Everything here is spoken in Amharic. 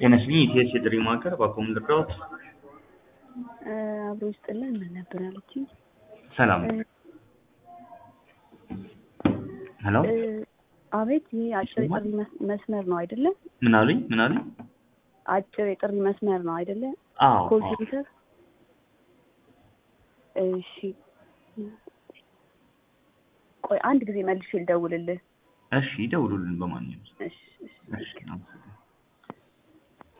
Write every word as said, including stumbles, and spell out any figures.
ጤናስልኝ ኢቲኤስ የጥሪ ማዕከል ባኮም ልርዳዎት? አብሮ ይስጥልን ምን ነበር ያለችኝ? ሰላም ሄሎ አቤት ይሄ አጭር የጥሪ መስመር ነው አይደለ? ምን አሉኝ ምን አሉኝ? አጭር የጥሪ መስመር ነው አይደለ? አዎ ኮል ሴንተር። እሺ ቆይ አንድ ጊዜ መልሼ ልደውልልህ። እሺ ደውሉልን በማንኛውም። እሺ እሺ እሺ